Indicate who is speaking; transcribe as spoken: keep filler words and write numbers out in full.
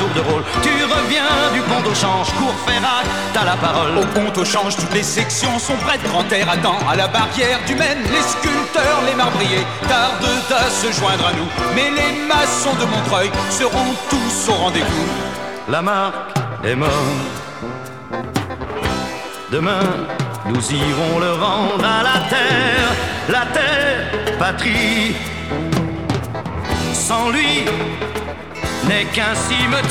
Speaker 1: tour de rôle. Tu reviens du pont au change, Courfeyrac, t'as la parole.
Speaker 2: Au pont au change, toutes les sections sont prêtes. Grand air attend à la barrière du Maine. Les sculpteurs, les marbriers tardent à se joindre à nous. Mais les maçons de Montreuil seront tous au rendez-vous.
Speaker 1: La marque est morte. Demain, nous irons le rendre à la terre. La terre, patrie. Sans lui, n'est qu'un cimetière.